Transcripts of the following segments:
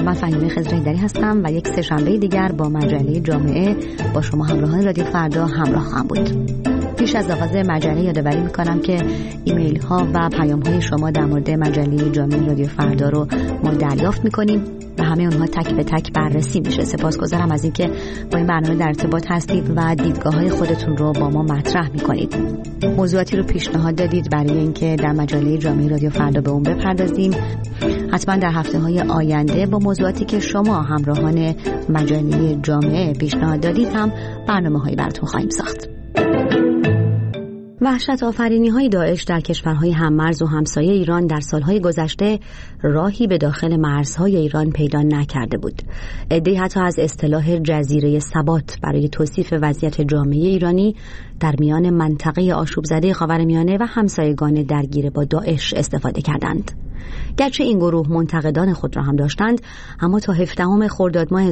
من فهیمه خضره‌ایدری هستم و یک سه‌شنبه دیگر با مجله جامعه با شما همراهان رادیو فردا همراه خواهم بود. پیش از آغاز مجله یادآوری می‌کنم که ایمیل ها و پیام های شما در مورد مجله جامعه رادیو فردا رو ما دریافت می‌کنیم و همه اونها تک به تک بررسی میشه. سپاسگزارم از اینکه با این برنامه در ارتباط هستید و دیدگاه‌های خودتون رو با ما مطرح می‌کنید. موضوعاتی رو پیشنهاد دادید برای اینکه در مجله جامعه رادیو فردا به اون بپردازیم. حتما در هفته‌های آینده با موضوعاتی که شما همراهان مجله جامعه پیشنهاد دادید هم برنامه‌هایی براتون خواهیم ساخت. وحشت آفرینی‌های داعش در کشورهای هممرز و همسایه ایران در سالهای گذشته راهی به داخل مرزهای ایران پیدا نکرده بود. عده‌ای حتی از اصطلاح جزیره ثبات برای توصیف وضعیت جامعه ایرانی در میان منطقه آشوب‌زده خاورمیانه و همسایگان درگیر با داعش استفاده کردند. گرچه این گروه منتقدان خود را هم داشتند، اما تا 17 خرداد ماه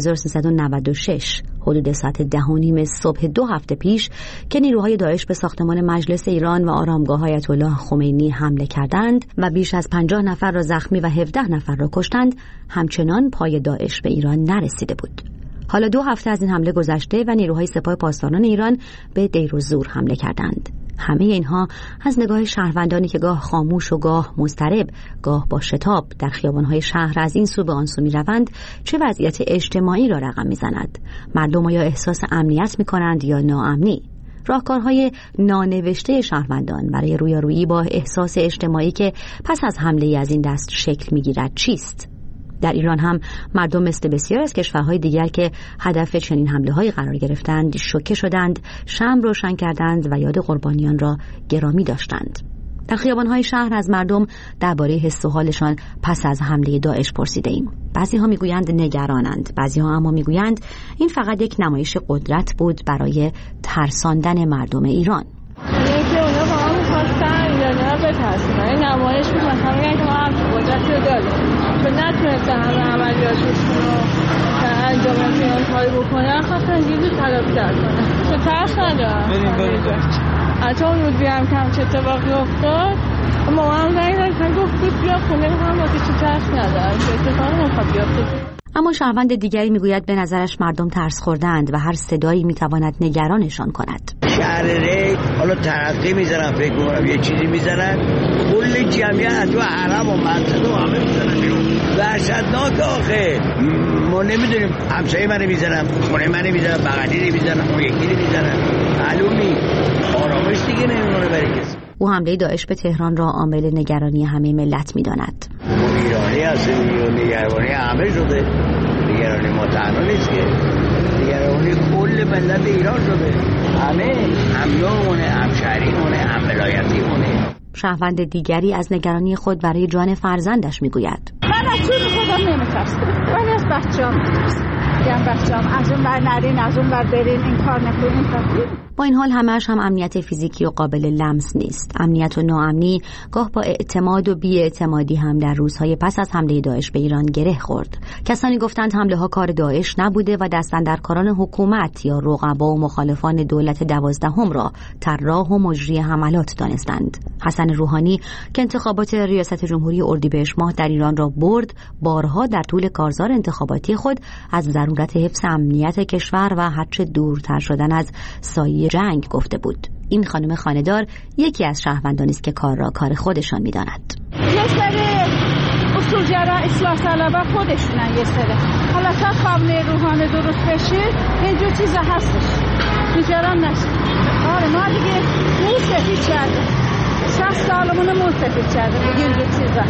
1396 حدود ساعت 10:30 صبح 2 هفته پیش که نیروهای داعش به ساختمان مجلس ایران و آرامگاه آیت الله خمینی حمله کردند و بیش از 50 نفر را زخمی و 17 نفر را کشتند، همچنان پای داعش به ایران نرسیده بود. حالا 2 هفته از این حمله گذشته و نیروهای سپاه پاسداران ایران به دیر و زور حمله کردند. همه اینها از نگاه شهروندانی که گاه خاموش و گاه مضطرب، گاه با شتاب در خیابان‌های شهر از این سو به آن سو می‌روند، چه وضعیت اجتماعی را رقم می‌زند. مردم یا احساس امنیت می‌کنند یا ناامنی. راهکارهای نانوشته شهروندان برای رویارویی با احساس اجتماعی که پس از حمله از این دست شکل می‌گیرد چیست؟ در ایران هم مردم مثل بسیار از کشورهای دیگر که هدف چنین حمله‌های قرار گرفتند شوکه شدند، شمع روشن کردند و یاد قربانیان را گرامی داشتند. در خیابان‌های شهر از مردم درباره حس و حالشان پس از حمله داعش پرسیده‌ایم. بعضی‌ها می‌گویند نگرانند، بعضی‌ها اما می‌گویند این فقط یک نمایش قدرت بود برای ترساندن مردم ایران. یکی اونا با هم می‌خواستن ایرانی‌ها بترسونن. این نمایش می‌خواستن بگن که ما هم قدرت رو داریم. چون نتونستن همه عملیاتشون رو انجام بدن کاری بکنن، خواستن دیگه تلافی کنن. چه ترس ندارم. بریم. حتی اون روز بیام کم چه اتفاقی افتاد، اما هم زنگ داشتن گفت بیا خونه هم واسه چه ترس ندارم. چه اتفاقی نمیخواد بیفته. اما شهروند دیگری میگوید به نظرش مردم ترس خوردند و هر صدایی میتواند نگرانشان کند. شهر ری حالا ترقی میزنن، فکر میکنم یه چیزی میزنن، کل جمعیت و حرم و منطقه و همه میزنن بیرون. وحشتناک آخه. ما نمیدونیم همسایه منو میزنن، خونه منو میزنن، بغلی میزنن، اون یکی میزنن. معلومی آرامش دیگه نمیمونه برای کسی. او حمله داعش به تهران را عامل نگرانی همه ملت میداند. ایرانی هستیم، نگرانی همه شده. نگرانی ما تنها نیست که، نگرانی کل ملت ایران شده. همه همدامونه، همشهریمونه، هم ولایتیمونه. شهروند دیگری از نگرانی خود برای جان فرزندش میگوید. من از چون خودم نمیترسم، ولی از بچه‌ام میترسم. بچه‌ام از اون بر نرین، از اون بر برین، این کار نکنین. با این حال همه‌اش هم امنیت فیزیکی و قابل لمس نیست. امنیت و ناامنی گاه با اعتماد و بی‌اعتمادی هم در روزهای پس از حمله داعش به ایران گره خورد. کسانی گفتند حمله‌ها کار داعش نبوده و دستاندرکاران حکومت یا رقبا و مخالفان دولت 12 را طراح و مجری حملات دانستند. حسن روحانی که انتخابات ریاست جمهوری اردیبهشت ماه در ایران را برد، بارها در طول کارزار انتخاباتی خود از ضرورت حفظ امنیت کشور و هرچه دورتر شدن از سایه جنگ گفته بود. این خانم خانه‌دار یکی از شهروندانی است که کار را کار خودشان می‌داند. یه سری اصولگرا اصلاح طلبا خودشونن، یه سری حالا تا خامنه روحانی درست بشه اینجور چیزا هستش، نگران نشید. آره ما دیگه مو سفید کردیم، 60 سالمون مو سفید کردیم دیگه اینجور چیزا.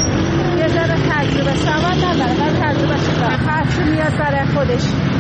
یه ذره تجربه سواد نداره، ولی تجربه شده خرچی میاد برای خودش،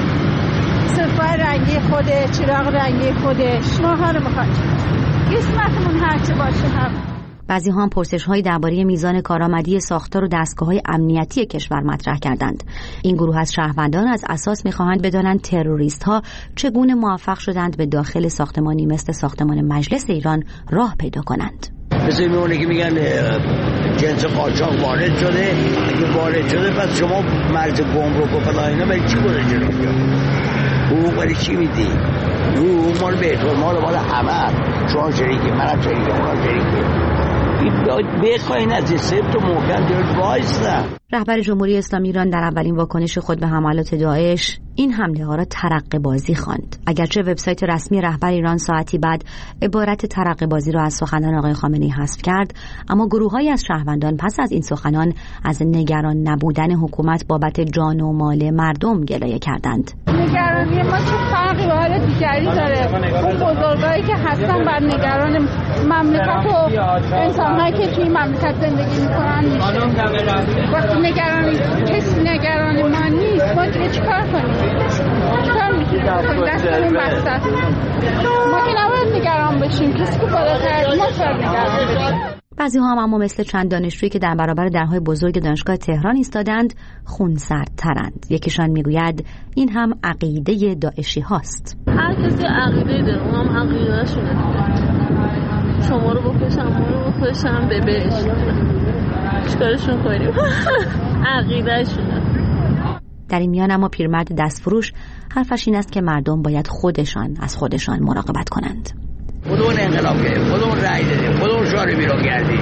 صفای رنگی خودش، چراغ رنگی خودش. ما ها رو میخوایم قسمتمون هرچی باشه. هم بعضی هم پرسش‌هایی درباره میزان کارآمدی ساختار و دستگاه‌های امنیتی کشور مطرح کردند. این گروه از شهروندان از اساس می‌خواهند بدانند تروریست‌ها چگونه موفق شدند به داخل ساختمانی مثل ساختمان مجلس ایران راه پیدا کنند. مثل میمونه که میگن جنس قاچاق وارد شده، اگه وارد شده پس شما مرز گمرک و فلان اینا برای چی گذاشته اینجا؟ حقوق برای چی میدی؟ حقوق مال بیت المال مال همه، شما شریکی، منم شریکی، اونم شریکی. بخواین از این سبت و محکم جلوش وایسا. رهبر جمهوری اسلامی ایران در اولین واکنش خود به حملات داعش این حمله ها را ترقه بازی خواند. اگرچه وبسایت رسمی رهبر ایران ساعتی بعد عبارت ترقه بازی را از سخنان آقای خامنه‌ای حذف کرد، اما گروه‌هایی از شهروندان پس از این سخنان از نگران نبودن حکومت بابت جان و مال مردم گلایه کردند. نگرانی ما چه فرقی با حال دیگری داره؟ اون بزرگایی که هستن بعد نگران مملکت و انسان‌هایی که توی مملکت زندگی می‌کنن میشه. وقتی کسی نگران ما نیست، ما دیگه چیکار کنیم؟ چیکار میتونیم بکنیم؟ دستمون بسته است. ما که نباید نگران بشیم، کسی که بالاتر ما باید نگران بشیم. بعضی ها هم اما مثل چند دانشجویی که در برابر درهای بزرگ دانشگاه تهران ایستادند خونسردترند. یکیشان میگوید این هم عقیده داعشی هاست. هر کسی عقیده داره، اون هم عقیده شونه. شما رو بکشم به بهشت. چیکارشون کنیم؟ عقیده شونه. در این میان اما پیرمرد دستفروش حرفش این است که مردم باید خودشان از خودشان مراقبت کنند. خودمون انقلاب کردیم، خودمون رأی دادیم، خودمون شارع بیرون کردیم.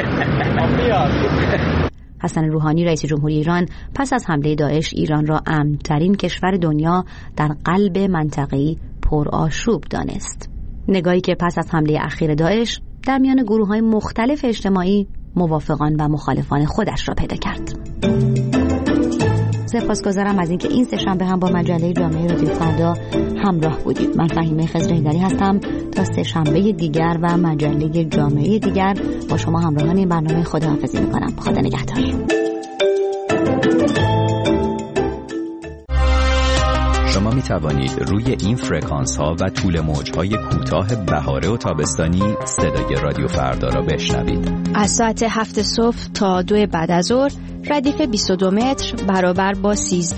حسن روحانی رئیس جمهوری ایران پس از حمله داعش ایران را امن‌ترین کشور دنیا در قلب منطقه‌ای پرآشوب دانست. نگاهی که پس از حمله اخیر داعش در میان گروه‌های مختلف اجتماعی موافقان و مخالفان خودش را پیدا کرد. سپاسگزارم از اینکه این سه‌شنبه هم با مجله جامعه رادیو فردا همراه بودید. من فهیمه خضره‌ایدری هستم. تا سه‌شنبه دیگر و مجله جامعه دیگر با شما همراهان این برنامه خداحافظی می‌کنم. خدا نگهدار. شما می توانید روی این فرکانس ها و طول موج های کوتاه بهاره و تابستانی صدای رادیو فردا را بشنوید. از ساعت 7 صبح تا 2 بعد از ظهر ردیف 22 متر برابر با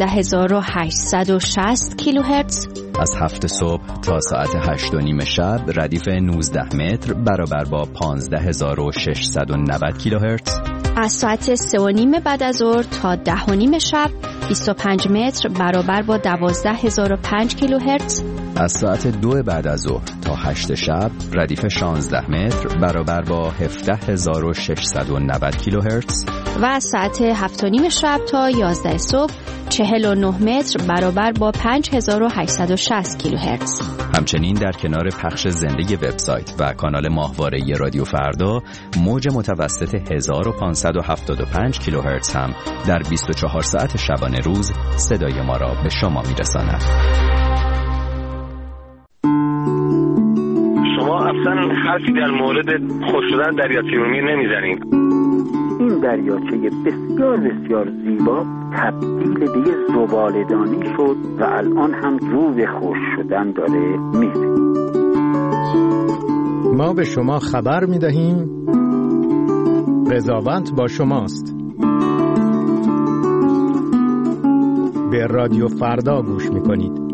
13860 کیلوهرتز. از 7 صبح تا ساعت 8:30 شب ردیف 19 متر برابر با 15690 کیلوهرتز. از ساعت 3:30 بعد از ظهر تا 10:30 شب 25 متر برابر با 12005 کیلوهرتز. از ساعت 2 بعد از ظهر تا 8 شب ردیف 16 متر برابر با 17690 کیلوهرتز. و از ساعت 7:30 شب تا 11 صبح 49 متر برابر با 5860 کیلوهرتز. همچنین در کنار پخش زنده وبسایت و کانال ماهواره رادیو فردا موج متوسط 1575 کیلوهرتز هم در 24 ساعت شبانه روز صدای ما را به شما میرساند. شما اصلا حرفی در مورد خشک شدن دریاچه ارومیه نمیزنید. این دریاچه بسیار بسیار زیبا تبدیل به یه زباله‌دانی شد و الان هم رو به خشک شدن داره میره. ما به شما خبر میدهیم قضاوت با شماست. به رادیو فردا گوش میکنید.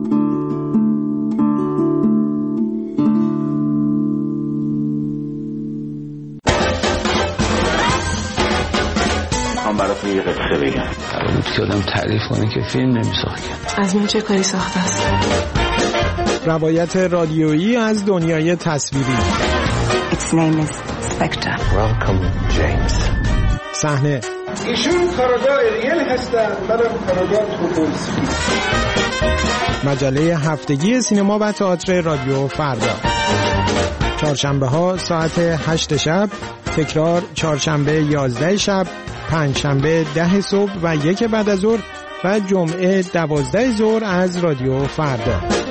براتون یه قصه بگم. قرار بود که آدم تعریف کنه که فیلم نمیساخت. از این چه کاری ساخته است؟ روایت رادیویی از دنیای تصویری. Its name is Spectre. Welcome James. صحنه ایشون کارگاه ریل هستن، منم کارگاه توپولسی. مجله هفتگی سینما و تئاتر رادیو فردا. چهارشنبه ها ساعت 8 شب، تکرار چهارشنبه 11 شب، پنجشنبه 10 صبح و 1 بعد از ظهر و جمعه 12 ظهر از رادیو فردا.